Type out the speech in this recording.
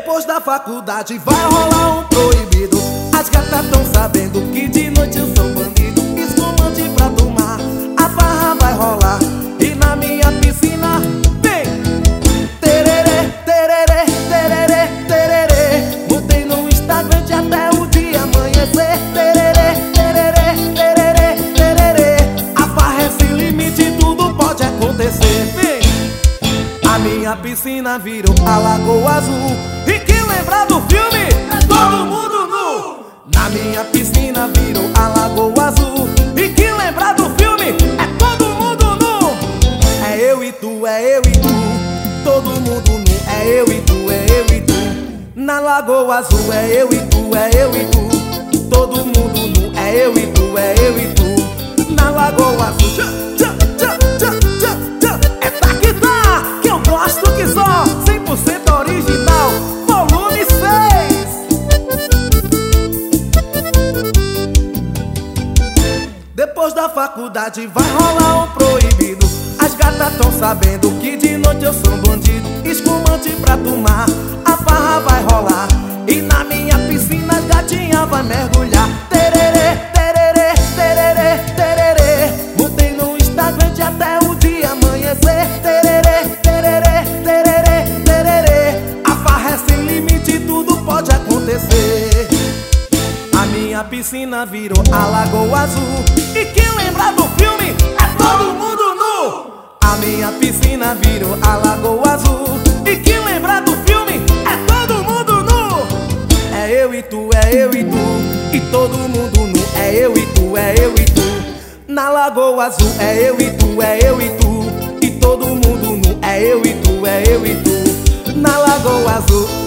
Depois da faculdade vai rolar um proibido. As gatas tão sabendo que de noite eu sou bandido. Espumante pra tomar, a farra vai rolar. E na minha piscina vem tererê, tererê, tererê, tererê. Botei no Instagram até o dia amanhecer. Tererê, tererê, tererê, tererê. A farra é sem limite, tudo pode acontecer. Vem! A minha piscina virou a Lagoa Azul. E que lembra do filme? É todo mundo nu. Na minha piscina virou a Lagoa Azul. E que lembra do filme? É todo mundo nu. É eu e tu, é eu e tu. Todo mundo nu. É eu e tu, é eu e tu. Na Lagoa Azul é eu e tu, é eu e tu. Todo mundo nu. É eu e tu, é eu e tu. Na Lagoa Azul. É tá que tá, que eu gosto que só 100% original, volume 6. Depois da faculdade vai rolar um proibido. As gatas tão sabendo que de noite eu sou bandido. Espumante pra tomar, a farra vai rolar. E na minha piscina as gatinhas vai mergulhar. Tererê, tererê, tererê, tererê. Botei no Instagram até o dia amanhecer. Tererê, tererê, tererê, tererê. A farra é sem limite, tudo pode acontecer. A minha piscina virou a Lagoa Azul. E quem lembra do filme? É todo mundo nu. A minha piscina virou a Lagoa Azul. E quem lembra do filme? É todo mundo nu. É eu e tu, é eu e tu. E todo mundo nu. É eu e tu, é eu e tu. Na Lagoa Azul é eu e tu, é eu e tu. E todo mundo nu. É eu e tu, é eu e tu. Na Lagoa Azul.